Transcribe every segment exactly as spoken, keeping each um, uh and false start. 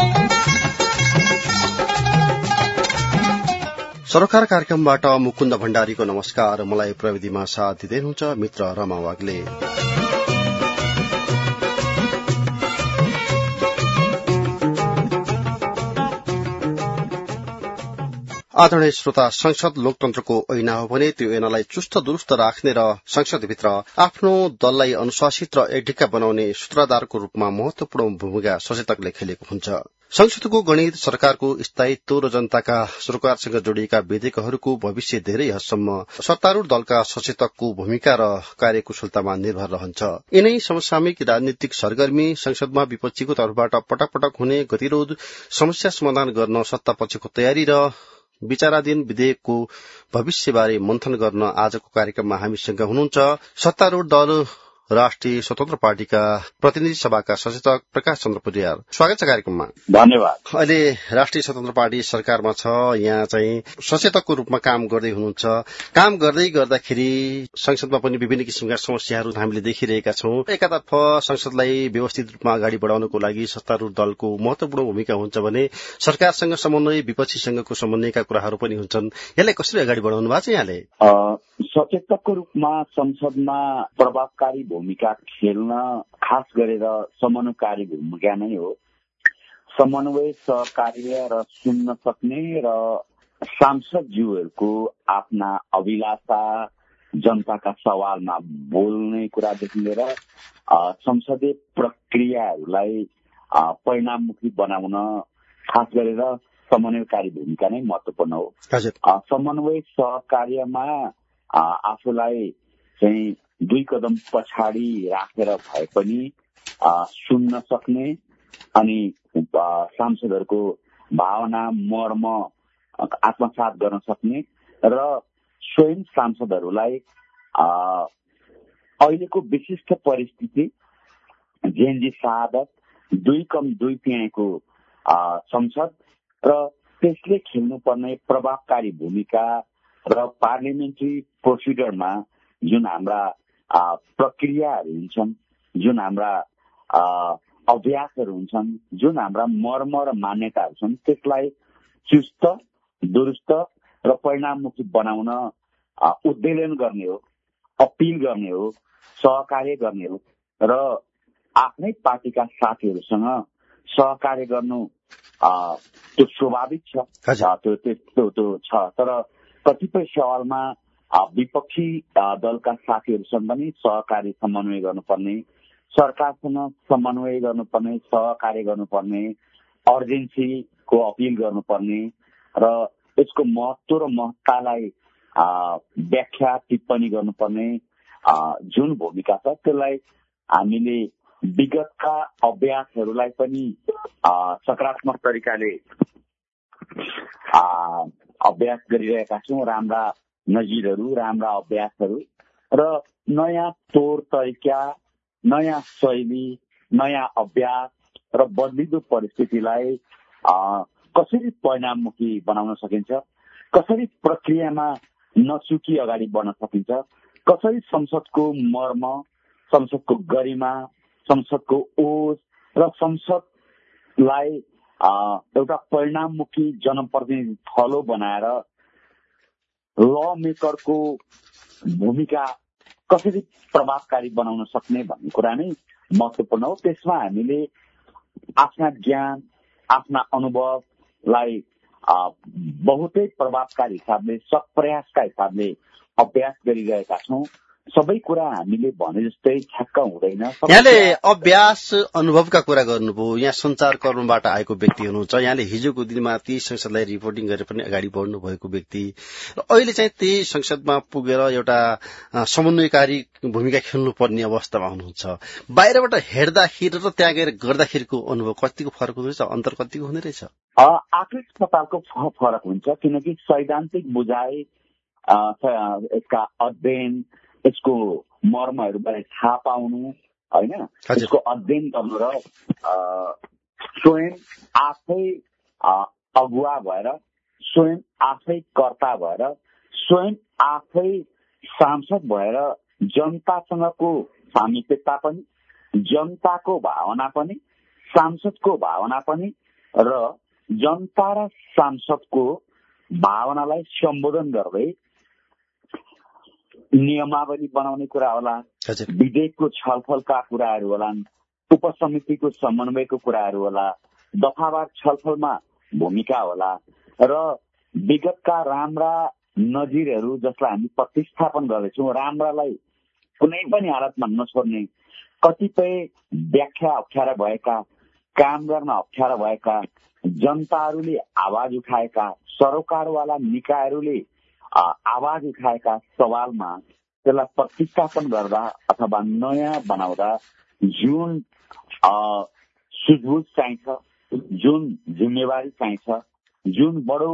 सरोकार कार्यक्रमबाट मुकुन्द भण्डारीको नमस्कार। मलाई प्रविधिमा साथ दिँदै हुनुहुन्छ मित्र रमा वाग्ले। आदरणीय श्रोता, संसद लोकतन्त्रको ऐना हो भने त्यो ऐनालाई चुस्त दुरुस्त राख्ने र संसदभित्र आफ्नो दललाई अनुशासित र एकढिक्का बनाउने सूत्रधारको रूपमा महत्वपूर्ण भूमिका सचेतकले खेलेको हुन्छ। संसदको गणित, सरकारको स्थायित्व र जनताका सरकारसँग जोडिएका विधेयकहरूको भविष्य धेरै हदसम्म सत्तारूढ़ दलका सचेतकको भूमिका र कार्यकुशलतामा निर्भर रहन्छ। यिनै समसामयिक राजनीतिक सरगर्मी, संसदमा विपक्षीको तर्फबाट पटक पटक हुने गतिरोध, समस्या समाधान गर्न सत्तापक्षको तयारी र विचाराधीन विधेयकको भविष्यबारे मन्थन गर्न आजको कार्यक्रममा हामीसँग हुनुहुन्छ सत्तारूढ़ दल राष्ट्रिय स्वतन्त्र पार्टीका प्रतिनिधि सभाका सचेतक प्रकाश चन्द्र परियार। स्वागत छ कार्यक्रममा। धन्यवाद। अहिले राष्ट्रिय स्वतन्त्र पार्टी सरकारमा छ, यहाँ चाहिँ सचेतकको रूपमा काम गर्दै हुनुहुन्छ। काम गर्दै गर्दाखेरि संसदमा पनि विभिन्न किसिमका समस्याहरू हामीले देखिरहेका छौं। एकातर्फ संसदलाई व्यवस्थित रूपमा अगाडि बढाउनको लागि सत्तारूढ़ दलको महत्वपूर्ण भूमिका हुन्छ भने सरकारसँग समन्वय, विपक्षीसँगको समन्वयका कुराहरू पनि हुन्छन्। यसलाई कसरी अगाडि बढाउनु भएको छ यहाँले? सचेतकको रूपमा संसदमा प्रभावकारी भूमिका खेल्न खास गरेर समन्वयकारी भूमिका नै हो। समन्वय, सहकार्य र सुन्न सक्ने र सांसदज्यूहरूको आफ्ना अभिलाषा, जनताका सवालमा बोल्ने कुरादेखि लिएर संसदीय प्रक्रियाहरूलाई परिणाममुखी बनाउन खास गरेर समन्वयकारी भूमिका नै महत्वपूर्ण हो। समन्वय सहकार्यमा आफूलाई चाहिँ दुई कदम पछाडि राखेर भए पनि सुन्न सक्ने अनि सांसदहरूको भावना, मर्म आत्मसात गर्न सक्ने र स्वयं सांसदहरूलाई अहिलेको विशिष्ट परिस्थिति, जेएनजी शहादत, दुई कम दुई तिहाईको संसद र त्यसले खेल्नुपर्ने प्रभावकारी भूमिका र पार्लियामेन्ट्री प्रोसिडरमा जुन हाम्रा प्रक्रियाहरू हुन्छन्, जुन हाम्रा अभ्यासहरू हुन्छन्, जुन हाम्रा मर्म र मान्यताहरू छन्, त्यसलाई चुस्त, दुरुस्त र परिणाममुखी बनाउन उद्वेलन गर्ने हो, अपिल गर्ने हो, सहकार्य गर्ने हो र आफ्नै पार्टीका साथीहरूसँग सहकार्य गर्नु त्यो स्वाभाविक छ, त्यो त्यो त्यो छ। तर कतिपय सवालमा विपक्षी दलका साथीहरूसँग पनि सहकारी समन्वय गर्नुपर्ने, सरकारसँग समन्वय गर्नुपर्ने, सहकार्य गर्नुपर्ने, अर्जेन्सीको अपिल गर्नुपर्ने र यसको महत्व र महत्तालाई व्याख्या टिप्पणी गर्नुपर्ने जुन भूमिका छ, त्यसलाई हामीले विगतका अभ्यासहरूलाई पनि सकारात्मक तरिकाले अभ्यास गरिरहेका छौँ। राम्रा नजिरहरू, राम्रा अभ्यासहरू र नयाँ तौर तरिका, नयाँ शैली, नयाँ अभ्यास र बदलिदो परिस्थितिलाई कसरी परिणाममुखी बनाउन सकिन्छ, कसरी प्रक्रियामा नचुकी अगाडि बढ्न सकिन्छ, कसरी संसदको मर्म, संसदको गरिमा, संसदको ओज र संसदलाई एउटा परिणाममुखी जनप्रतिनिधि थलो बनाएर ल मेकरको भूमिका कसरी प्रभावकारी बनाउन सक्ने भन्ने कुरा नै महत्वपूर्ण हो। त्यसमा हामीले आफ्ना ज्ञान, आफ्ना अनुभवलाई बहुतै प्रभावकारी हिसाबले, सप्रयासका हिसाबले अभ्यास गरिरहेका छौँ। सबै कुरा हामीले भने जस्तै ठ्याक्क हुँदैन। यहाँले अभ्यास, अनुभवका कुरा गर्नुभयो। यहाँ संचार कर्मबाट आएको व्यक्ति हुनुहुन्छ। यहाँले हिजोको दिनमा ती संसदलाई रिपोर्टिङ गरेर पनि अगाडि बढ्नु भएको व्यक्ति र अहिले चाहिँ त्यही संसदमा पुगेर एउटा समन्वयकारी भूमिका खेल्नुपर्ने अवस्थामा हुनुहुन्छ। बाहिरबाट हेर्दाखेरि र त्यहाँ गएर गर्दाखेरिको अनुभव कतिको फरक हुँदो रहेछ, अन्तर कतिको हुँदो रहेछ? आकृति प्रकारको फरक हुन्छ, किनकि सैद्धान्तिक बुझाइ, यसका अध्ययन, यसको मर्महरूबारे थाहा पाउनु, होइन, यसको अध्ययन गर्नु र स्वयं आफै अगुवा भएर, स्वयं आफै कर्ता भएर, स्वयं आफै सांसद भएर जनतासँगको सामिप्यता पनि, जनताको भावना पनि, सांसदको भावना पनि र जनता र सांसदको भावनालाई सम्बोधन गर्दै नियमावली बनाउने कुरा होला, विधेयकको छलफलका कुराहरू होलान्, उपसमितिको समन्वयको कुराहरू होला, दफावार छलफलमा भूमिका होला र विगतका राम्रा नजिरहरू जसलाई हामी प्रतिस्थापन गर्दैछौँ, राम्रालाई कुनै पनि हालतमा नछोड्ने, कतिपय व्याख्या अप्ठ्यारा भएका, काम गर्न अप्ठ्यारा भएका, जनताहरूले आवाज उठाएका, सरोकारवाला निकायहरूले आवाज उठाएका सवालमा त्यसलाई प्रतिस्थापन गर्दा अथवा नयाँ बनाउँदा जुन सुझबुझ चाहिन्छ, जुन जिम्मेवारी चाहिन्छ, जुन बडो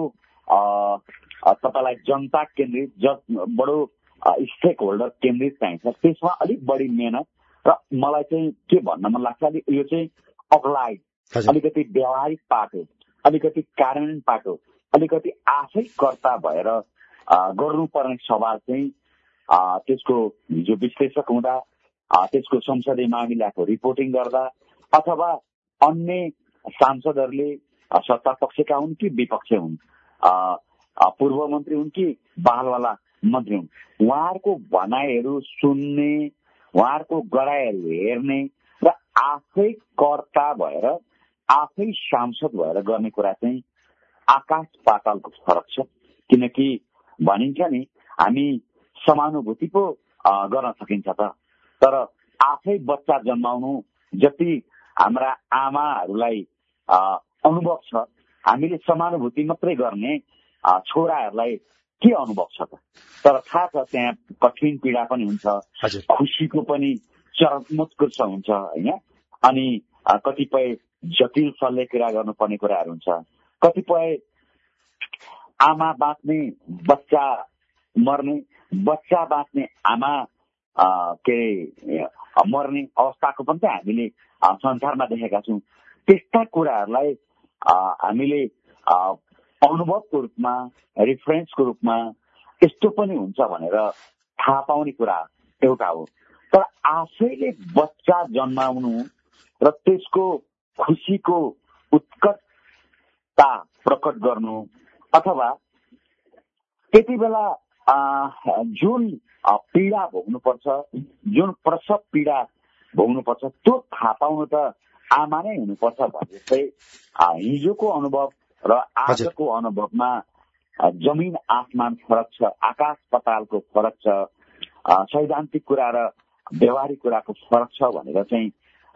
तपाईँलाई जनता केन्द्रित, बडो स्टेक होल्डर केन्द्रित चाहिन्छ, त्यसमा अलिक बढी मेहनत र मलाई चाहिँ के भन्न मन लाग्छ, अलिक यो चाहिँ अप्लाइड, अलिकति व्यावहारिक पाटो, अलिकति कार्यान्वयन पाटो, अलिकति आफै कर्ता भएर गर्नुपर्ने सवाल चाहिँ त्यसको जो विश्लेषक हुँदा, त्यसको संसदीय मामिलाको रिपोर्टिङ गर्दा अथवा अन्य सांसदहरूले सत्ता पक्षका हुन् कि विपक्ष हुन्, पूर्व मन्त्री हुन् कि बालवाला मन्त्री हुन्, उहाँहरूको भनाइहरू सुन्ने, उहाँहरूको गराइहरू हेर्ने र आफै कर्ता भएर आफै सांसद भएर गर्ने कुरा चाहिँ आकाश पातालको फरक छ। किनकि भनिन्छ नि, हामी समानुभूति पो गर्न सकिन्छ त, तर आफै बच्चा जन्माउनु जति हाम्रा आमाहरूलाई अनुभव छ, हामीले समानुभूति मात्रै गर्ने छोराहरूलाई के अनुभव छ त? तर थाहा छ त्यहाँ कठिन पीडा पनि हुन्छ, खुसीको पनि चरमोत्कर्ष हुन्छ होइन, अनि कतिपय जटिल शल्यक्रिया गर्नुपर्ने कुराहरू हुन्छ, कतिपय आमा बाँच्ने बच्चा मर्ने, बच्चा बाँच्ने आमा के मर्ने अवस्थाको पनि चाहिँ हामीले संसारमा देखेका छौँ। त्यस्ता कुराहरूलाई हामीले अनुभवको रूपमा, रेफरेन्सको रूपमा यस्तो पनि हुन्छ भनेर थाहा पाउने कुरा एउटा हो। तर आफैले बच्चा जन्माउनु र त्यसको खुसीको उत्कटता प्रकट गर्नु अथवा त्यति बेला जुन पीडा भोग्नुपर्छ, जुन प्रसव पीडा भोग्नुपर्छ, त्यो थाहा पाउनु त आमा नै हुनुपर्छ भने चाहिँ हिजोको अनुभव र आजको अनुभवमा जमिन आसमान फरक छ, आकाश पतालको फरक छ, सैद्धान्तिक कुरा र व्यवहारिक कुराको फरक छ भनेर चाहिँ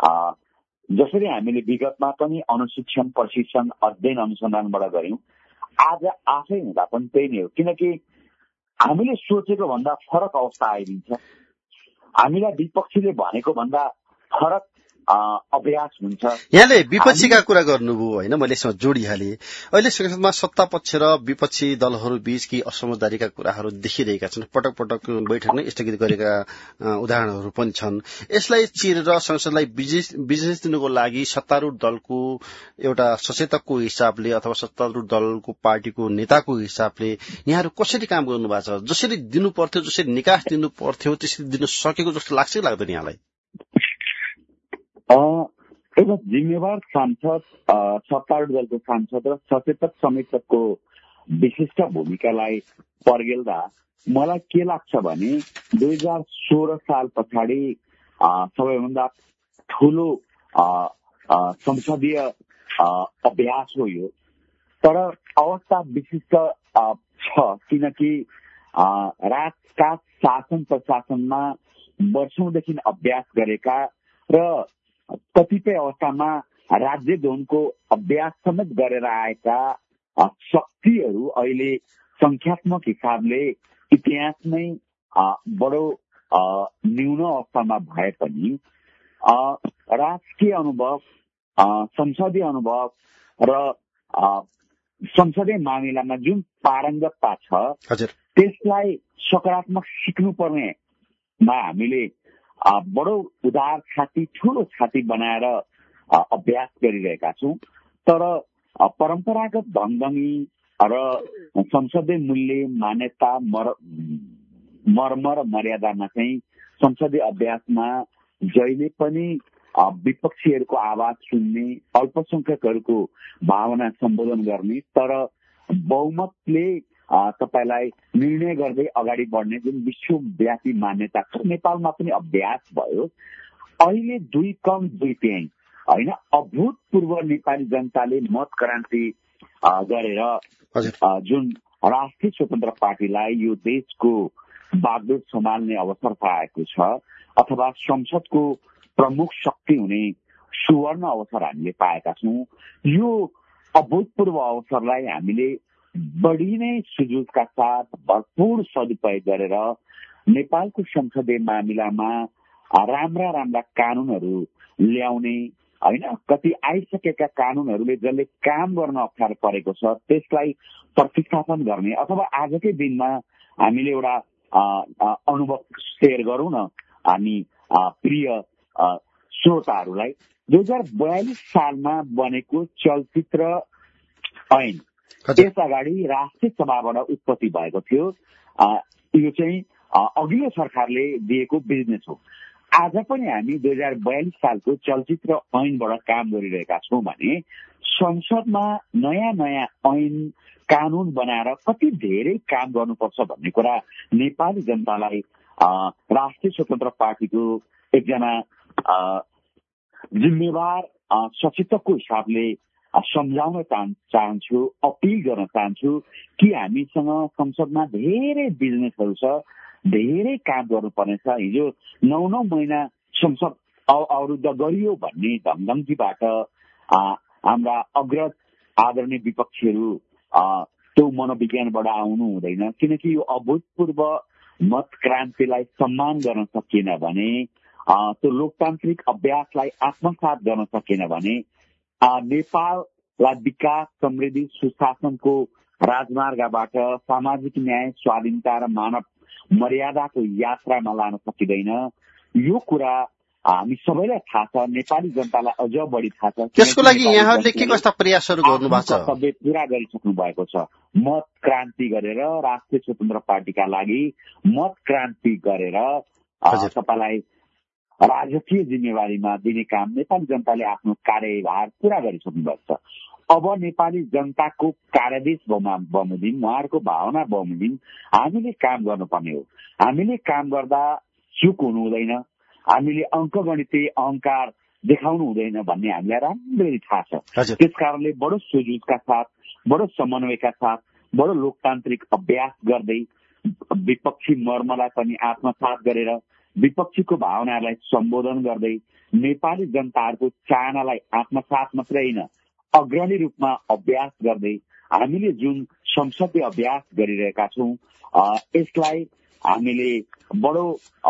जसरी हामीले विगतमा पनि अनुशिक्षण, प्रशिक्षण, अध्ययन, अनुसन्धानबाट गर्यौं, आज आफै हुँदा पनि त्यही नै हो। किनकि हामीले सोचेको भन्दा फरक अवस्था आइदिन्छ, हामीलाई विपक्षीले भनेको भन्दा फरक अभ्यास हुन्छ। यहाँले विपक्षीका कुरा गर्नुभयो होइन, मैले यसमा जोडिहालेँ। अहिले संसदमा सत्ता पक्ष र विपक्षी दलहरू बीचकी असमझदारीका कुराहरू देखिरहेका छन्। पटक पटक बैठक नै स्थगित गरेका उदाहरणहरू पनि छन्। यसलाई चिरेर संसदलाई बिजनेस दिनुको लागि सत्तारूढ दलको एउटा सचेतकको हिसाबले अथवा सत्तारूढ दलको पार्टीको नेताको हिसाबले यहाँहरू कसरी काम गर्नु भएको छ? जसरी दिनु पर्थ्यो, जसरी निकास दिनु पर्थ्यो त्यसरी दिन सकेको जस्तो लाग्छ कि लाग्दैन यहाँलाई? एउटा जिम्मेवार सांसद, सत्तारूढ दलको सांसद र सचेतक समीक्षकको विशिष्ट भूमिकालाई पर्गेल्दा मलाई के लाग्छ भने दुई हजार सोह्र साल पछाडि सबैभन्दा ठूलो संसदीय अभ्यास हो यो। तर अवस्था विशिष्ट छ, किनकि राजका शासन प्रशासनमा वर्षौंदेखि अभ्यास गरेका र कतिपय अवस्थामा राज्य धोनको अभ्यास समेत गरेर आएका शक्तिहरू अहिले संख्यात्मक हिसाबले इतिहासमै बडो न्यून अवस्थामा भए पनि राजकीय अनुभव, संसदीय अनुभव र संसदीय मामिलामा जुन पारङ्गतता छ त्यसलाई सकारात्मक सिक्नुपर्नेमा हामीले बडो उदार छाती, ठूलो छाती बनाएर अभ्यास गरिरहेका छौं। तर परम्परागत ढङ्गमी र संसदीय मूल्य, मान्यता, मर्म र मर्यादामा चाहिँ संसदीय अभ्यासमा जहिले पनि विपक्षीहरूको आवाज सुन्ने, अल्पसंख्यकहरूको भावना सम्बोधन गर्ने, तर बहुमतले तपाईलाई निर्णय गर्दै अगाडि बढ्ने जुन विश्वव्यापी मान्यता छ नेपालमा पनि अभ्यास भयो। अहिले दुई कम दुई तिहाई होइन, अभूतपूर्व नेपाली जनताले मत क्रान्ति गरेर जुन राष्ट्रिय स्वतन्त्र पार्टीलाई यो देशको बागडोर सम्हाल्ने अवसर पाएको छ अथवा संसदको प्रमुख शक्ति हुने सुवर्ण अवसर हामीले पाएका छौँ। यो अभूतपूर्व अवसरलाई हामीले बढी नै सुजुगका साथ भरपूर सदुपयोग गरेर नेपालको संसदीय मामिलामा राम्रा राम्रा कानूनहरू ल्याउने होइन, कति आइसकेका कानूनहरूले जसले काम गर्न अप्ठ्यारो परेको छ त्यसलाई प्रतिस्थापन गर्ने अथवा आजकै दिनमा हामीले एउटा अनुभव शेयर गरौँ न हामी प्रिय श्रोताहरूलाई। दुई हजार बयालिस सालमा बनेको चलचित्र ऐन त्यस अगाडि राष्ट्रिय सभाबाट उत्पत्ति भएको थियो। यो चाहिँ अघिल्लो सरकारले दिएको बिजनेस हो। आज पनि हामी दुई हजार बयालिस सालको चलचित्र ऐनबाट काम गरिरहेका छौँ भने संसदमा नयाँ नयाँ ऐन कानून बनाएर कति धेरै काम गर्नुपर्छ भन्ने कुरा नेपाली जनतालाई राष्ट्रिय स्वतन्त्र पार्टीको एकजना जिम्मेवार सचेतकको हिसाबले सम्झाउन चाहन्छु, अपिल गर्न चाहन्छु कि हामीसँग संसदमा धेरै बिजनेसहरू छ, धेरै काम गर्नुपर्नेछ। हिजो नौ नौ महिना संसद अवरुद्ध गरियो भन्ने धमधम्कीबाट हाम्रा अग्रज आदरणीय विपक्षीहरू त्यो मनोविज्ञानबाट आउनु हुँदैन, किनकि यो अभूतपूर्व मत क्रान्तिलाई सम्मान गर्न सकिएन भने, त्यो लोकतान्त्रिक अभ्यासलाई आत्मसात गर्न सकिएन भने नेपाललाई विकास, समृद्धि, सुशासनको राजमार्गबाट सामाजिक न्याय, स्वाधीनता र मानव मर्यादाको यात्रामा लान सकिँदैन। यो कुरा हामी सबैलाई थाहा छ, नेपाली जनतालाई अझ बढी थाहा छ। त्यसको लागि यहाँहरूले के कस्ता प्रयासहरू गर्नु भएको छ? कर्तव्य पूरा गरिसक्नु भएको छ। मत क्रान्ति गरेर राष्ट्रिय स्वतन्त्र पार्टीका लागि मत क्रान्ति गरेर तपाईँलाई राजकीय जिम्मेवारीमा दिने काम नेपाली जनताले आफ्नो कार्यभार पूरा गरिसक्नु भएको छ। अब नेपाली जनताको कार्यदेश बमोजिम, उहाँहरूको भावना बमोजिम हामीले काम गर्नुपर्ने हो। हामीले काम गर्दा चुक हुनु हुँदैन, हामीले अङ्कगणितीय अहंकार देखाउनु हुँदैन भन्ने हामीलाई राम्ररी थाहा छ। त्यस कारणले बडो सुजुगका साथ, बडो समन्वयका साथ, बडो लोकतान्त्रिक अभ्यास गर्दै विपक्षी मर्मलाई पनि आत्मसात गरेर विपक्षीको भावनाहरूलाई सम्बोधन गर्दै नेपाली जनताहरूको चाहनालाई आत्मसात मात्रै होइन अग्रणी रूपमा अभ्यास गर्दै हामीले जुन संसदीय अभ्यास गरिरहेका छौँ यसलाई हामीले बडो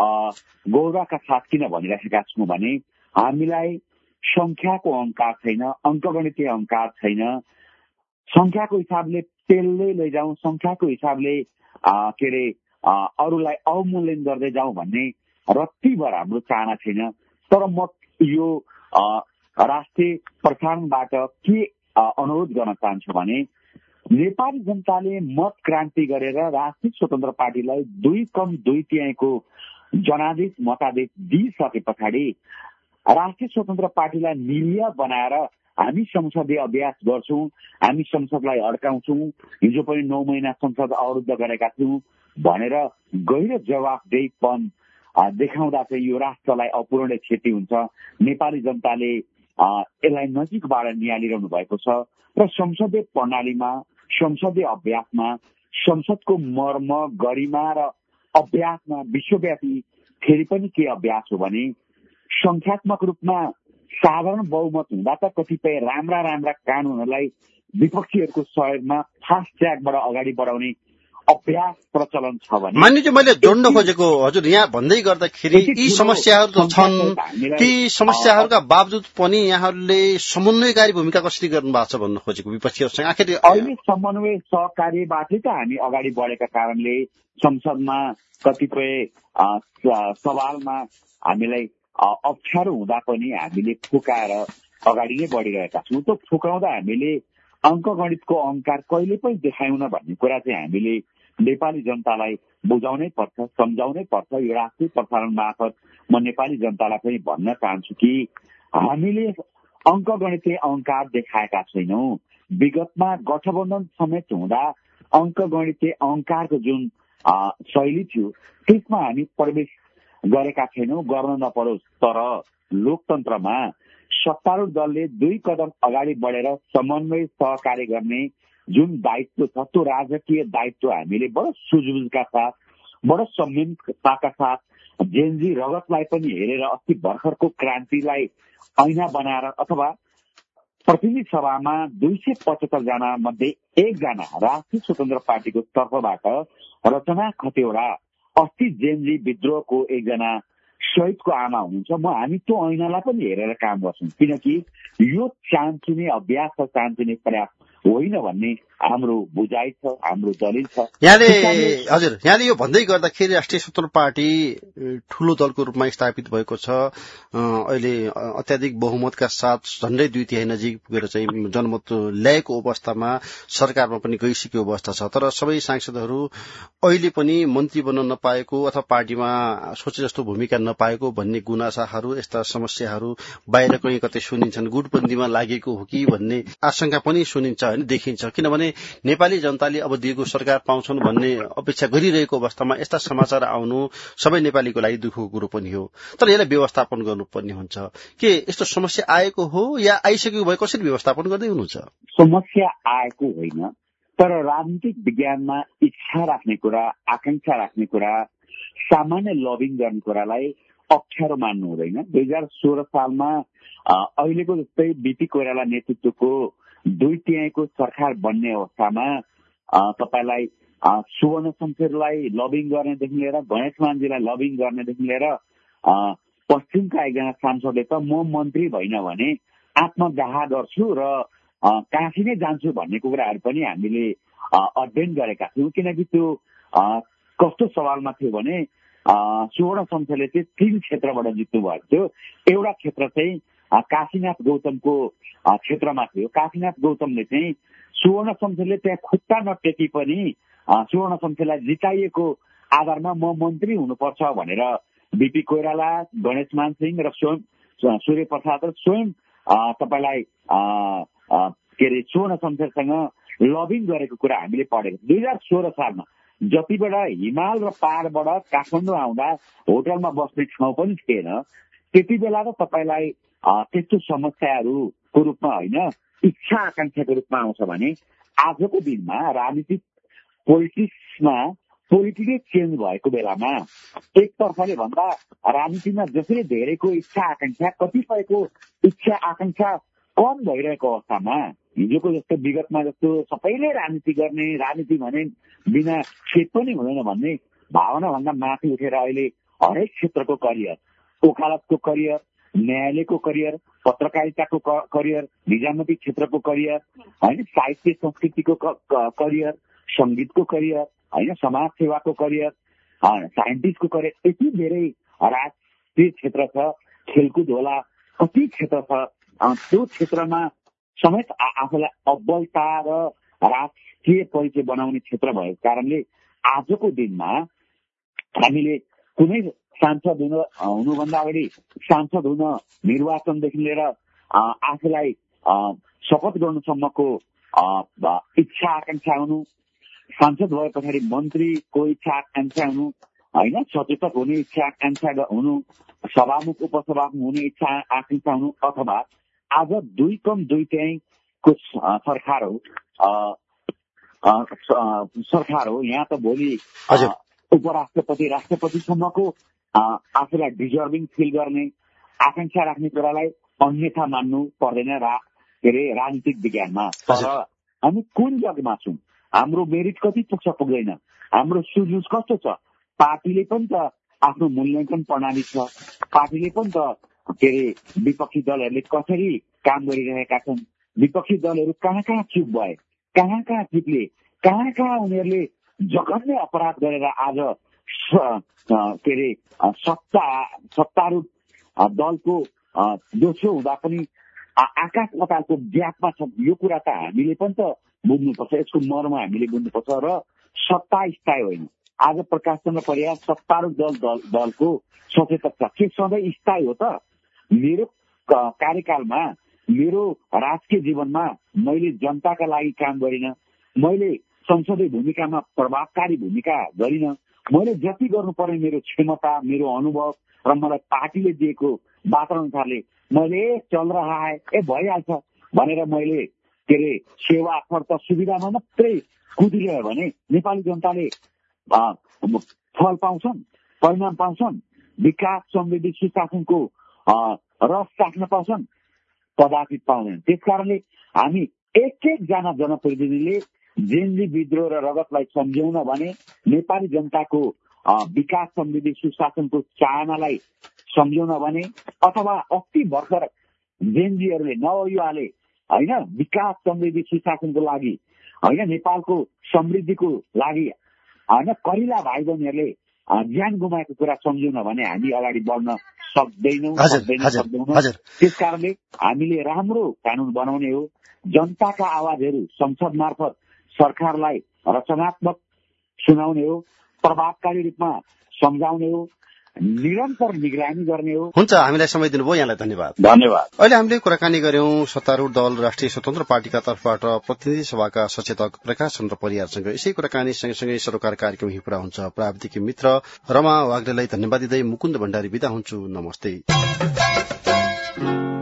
गौरवका साथ किन भनिरहेका छौँ भने हामीलाई संख्याको अहंकार छैन, अङ्कगणितीय अहंकार छैन। संख्याको हिसाबले पेल्दै लैजाउँ, संख्याको हिसाबले के अरे अरूलाई अवमूल्यन गर्दै जाउँ भन्ने रत्तीभर हाम्रो चाहना छैन। तर म यो राष्ट्रिय प्रसारणबाट के अनुरोध गर्न चाहन्छु भने नेपाली जनताले मत क्रान्ति गरेर राष्ट्रिय स्वतन्त्र पार्टीलाई दुई कम दुई तिहाईको जनादेश मतादेश दिइसके पछाडि राष्ट्रिय स्वतन्त्र पार्टीलाई निलिया बनाएर हामी संसदीय अभ्यास गर्छौं, हामी संसदलाई अड्काउँछौं, हिजो पनि नौ महिना संसद अवरुद्ध गरेका थियौं भनेर गहिरो जवाफदेहीपन देखाउँदा चाहिँ यो राष्ट्रलाई अपूर्ण क्षति हुन्छ। नेपाली जनताले यसलाई नजिकबाट निहालिरहनु भएको छ र संसदीय प्रणालीमा, संसदीय अभ्यासमा, संसदको मर्म, गरिमा र अभ्यासमा विश्वव्यापी फेरि पनि के अभ्यास हो भने संख्यात्मक रूपमा साधारण बहुमत हुँदा त कतिपय राम्रा राम्रा कानूनहरूलाई विपक्षीहरूको सहयोगमा फास्ट ट्र्याकबाट अगाडि बढाउने अभ्यास प्रचलन छ भने मान्यजी मैले जोड्न खोजेको हजुर यहाँ भन्दै गर्दाखेरि यी समस्याहरू त छन्, ती समस्याहरूका बावजुद पनि यहाँहरूले समन्वयकारी भूमिका कसरी गर्नु भएको छ भन्न खोजेको विपक्षीहरूसँग आखिर अहिले समन्वय सहकार्यबाटै त हामी अगाडि बढेका कारणले संसदमा कतिपय सवालमा हामीलाई अप्ठ्यारो हुँदा पनि हामीले फुकाएर अगाडि नै बढिरहेका छौँ। त्यो फुकाउँदा हामीले अङ्कगणितको अहंकार कहिले पनि देखाउन भन्ने कुरा चाहिँ हामीले नेपाली जनतालाई बुझाउनै पर्छ, सम्झाउनै पर्छ। यो राष्ट्रिय प्रसारण मार्फत म नेपाली जनतालाई पनि भन्न चाहन्छु कि हामीले अङ्कगणितीय अहंकार देखाएका छैनौं। विगतमा गठबन्धन समेत हुँदा अङ्कगणितीय अहंकारको जुन शैली थियो त्यसमा हामी प्रवेश गरेका छैनौं, गर्न नपरोस्। तर लोकतन्त्रमा सत्तारूढ दलले दुई कदम अगाडि बढेर समन्वय सहकार्य गर्ने जुन दायित्व छ त्यो राजकीय दायित्व हामीले बडो सुझबुझका साथ, बडो संयमताका साथ जेनजी रगतलाई पनि हेरेर अस्ति भर्खरको क्रान्तिलाई ऐना बनाएर अथवा प्रतिनिधि सभामा दुई सय पचहत्तर जना मध्ये एकजना राष्ट्रिय स्वतन्त्र पार्टीको तर्फबाट रचना खतिवडा अस्ति जेनजी विद्रोहको एकजना शहीदको आमा हुनुहुन्छ। म हामी त्यो ऐनालाई पनि हेरेर काम गर्छौँ, किनकि यो चान्चुने अभ्यास र चान्चुने प्रयास होइन भन्ने हाम्रो बुझाइ छ, हाम्रो दलिल छ। यहाँले हजुर यहाँले यो भन्दै गर्दाखेरि राष्ट्रिय स्वतन्त्र पार्टी ठूलो दलको रूपमा स्थापित भएको छ। अहिले अत्याधिक बहुमतका साथ झण्डै दुई तिहाई नजिक पुगेर चाहिँ जनमत ल्याएको अवस्थामा सरकारमा पनि गइसकेको अवस्था छ। तर सबै सांसदहरू अहिले पनि मन्त्री बन्न नपाएको अथवा पार्टीमा सोचे जस्तो भूमिका नपाएको भन्ने गुनासाहरू, यस्ता समस्याहरू बाहिर कहीँ कतै सुनिन्छन्। गुटबन्दीमा लागेको हो कि भन्ने आशंका पनि सुनिन्छ होइन, देखिन्छ। किनभने नेपाली जनताले अब दिएको सरकार पाउँछन् भन्ने अपेक्षा गरिरहेको अवस्थामा यस्ता समाचार आउनु सबै नेपालीको लागि दुःखको कुरो पनि हो। तर यसलाई व्यवस्थापन गर्नुपर्ने हुन्छ। के यस्तो समस्या आएको हो या आइसकेको भए कसरी व्यवस्थापन गर्दै हुनुहुन्छ? समस्या आएको होइन, तर राजनीतिक विज्ञानमा इच्छा राख्ने कुरा, आकांक्षा राख्ने कुरा, सामान्य लबिङ गर्ने कुरालाई अप्ठ्यारो मान्नु हुँदैन। दुई हजार सोह्र सालमा अहिलेको जस्तै बीपी कोइराला नेतृत्वको दुई तिहाईको सरकार बन्ने अवस्थामा तपाईँलाई सुवर्ण शमशेरलाई लबिङ गर्नेदेखि लिएर गणेश मानजीलाई लबिङ गर्नेदेखि लिएर पश्चिमका एकजना सांसदले त म मन्त्री भइन भने आत्मदाह गर्छु र काशी नै जान्छु भन्ने कुराहरू पनि हामीले अध्ययन गरेका थियौँ। किनकि त्यो कस्तो सवालमा थियो भने सुवर्ण शमशेरले चाहिँ तीन क्षेत्रबाट जित्नु भएको थियो। एउटा क्षेत्र चाहिँ काशीनाथ गौतमको क्षेत्रमा थियो। काशीनाथ गौतमले चाहिँ सुवर्ण शमशेरले त्यहाँ खुट्टा नटेकी पनि सुवर्ण शमशेरलाई जिताइएको आधारमा म मन्त्री हुनुपर्छ भनेर बीपी कोइराला, गणेश मान सिंह र स्वयं सूर्य प्रसाद र स्वयं तपाईँलाई के अरे सुवर्ण शमशेरसँग लबिङ गरेको कुरा हामीले पढेको। दुई हजार सोह्र सालमा जति बेला हिमाल र पहाडबाट काठमाडौँ आउँदा होटलमा बस्ने ठाउँ पनि थिएन, त्यति बेला त तपाईँलाई त्यस्तो समस्याहरूको रूपमा होइन, इच्छा आकांक्षाको रूपमा आउँछ भने आजको दिनमा राजनीतिक पोलिटिक्समा पोलिटिकै चेन्ज भएको बेलामा एकतर्फले भन्दा राजनीतिमा जसरी धेरैको इच्छा आकांक्षा, कतिपयको इच्छा आकांक्षा कम भइरहेको अवस्थामा हिजोको जस्तो विगतमा जस्तो सबैले राजनीति गर्ने, राजनीति भने बिना खेत पनि हुँदैन भन्ने भावनाभन्दा माथि उठेर अहिले हरेक क्षेत्रको करियर, वकालतको करियर, न्यायालयको करियर, पत्रकारिताको करियर, निजामती क्षेत्रको करियर होइन, साहित्य संस्कृतिको करियर, सङ्गीतको करियर होइन, समाज सेवाको करियर, साइन्टिस्टको करियर, यति धेरै राजनीतिक क्षेत्र छ। खेलकुद होला, कति क्षेत्र छ। त्यो क्षेत्रमा समेत आफूलाई अब्बलता र राष्ट्रिय परिचय बनाउने क्षेत्र भएको कारणले आजको दिनमा हामीले कुनै सांसद हुन हुनुभन्दा अगाडि सांसद हुन निर्वाचनदेखि लिएर आफूलाई शपथ गर्नुसम्मको इच्छा आकांक्षा हुनु, सांसद भए पछाडि मन्त्रीको इच्छा आकांक्षा हुनु होइन, सचेतक हुने इच्छा आकांक्षा हुनु, सभामुख उपसभामुख हुने इच्छा आकांक्षा हुनु, अथवा आज दुई कम दुई तिहाईको सरकार हो सरकार हो यहाँ त भोलि उपराष्ट्रपति राष्ट्रपतिसम्मको आफूलाई डिजर्भिङ फिल गर्ने आकांक्षा राख्ने कुरालाई अन्यथा मान्नु पर्दैन रा के अरे राजनीतिक विज्ञानमा। तर हामी कुन जगमा छौँ, हाम्रो मेरिट कति पुग्छ पुग्दैन, हाम्रो सुझुझ कस्तो छ, पार्टीले पनि त आफ्नो मूल्याङ्कन प्रणाली छ, पार्टीले पनि त के अरे विपक्षी दलहरूले कसरी काम गरिरहेका छन्, विपक्षी दलहरू कहाँ कहाँ चुप भए, कहाँ कहाँ चिप्ले, कहाँ कहाँ उनीहरूले जघन्य अपराध गरेर आज के अरे सत्ता सत्तारूढ दलको दोस्रो हुँदा पनि आकाश पातालको ग्यापमा छ। यो कुरा त हामीले पनि त बुझ्नुपर्छ, यसको मर्म हामीले बुझ्नुपर्छ र सत्ता स्थायी होइन। आज प्रकाश चन्द्र परियार सत्तारूढ दल दलको सचेतक छ, के सधैँ स्थायी हो त? मेरो कार्यकालमा, मेरो राजकीय जीवनमा मैले जनताका लागि काम गरिन, मैले संसदीय भूमिकामा प्रभावकारी भूमिका गरिन, मैले जति गर्नुपर्ने मेरो क्षमता, मेरो अनुभव र मलाई पार्टीले दिएको वातावरण अनुसारले मैले चल रहा है, ए भइहाल्छ भनेर मैले के अरे सेवा खर्च सुविधामा मात्रै कुदिरह्यो भने नेपाली जनताले फल पाउँछन्, परिणाम पाउँछन्, विकास समृद्धि सुशासनको रस चाख्न पाउँछन्, कदापि पाउँदैन। त्यसकारणले हामी एक एकजना जनप्रतिनिधिले जेनजी विद्रोह र रगतलाई सम्झाउन भने, नेपाली जनताको विकास समृद्धि सुशासनको चाहनालाई सम्झाउन भने, अथवा अस्ति भर्खर जेनजीहरूले नवयुवाले होइन विकास समृद्धि सुशासनको लागि होइन नेपालको समृद्धिको लागि होइन करिला भाइ बहिनीहरूले ज्यान गुमाएको कुरा सम्झाउन भने हामी अगाडि बढ्न सक्दैनौँ सक्दैनौँ सक्दैनौँ। त्यस कारणले हामीले राम्रो कानून बनाउने हो, जनताका आवाजहरू संसद मार्फत सरकारलाई रचनात्मक सुनाउने हो, प्रभावकारी रूपमा सम्झाउने हो, निरन्तर निगरानी गर्ने हो। हुन्छ, हामीलाई समय दिनुभयो, यहाँलाई धन्यवाद। धन्यवाद। अहिले हामीले कुराकानी गर्यौं सत्तारूढ दल राष्ट्रिय स्वतन्त्र पार्टीका तर्फबाट प्रतिनिधि सभाका सचेतक प्रकाश चन्द्र परियारसँग। यसै कुराकानी सँगसँगै सरोकार कार्यक्रम यही पूरा हुन्छ। प्राविधिक मित्र रमा वाग्लेलाई धन्यवाद दिँदै मुकुन्द भण्डारी बिदा हुन्छु। नमस्ते।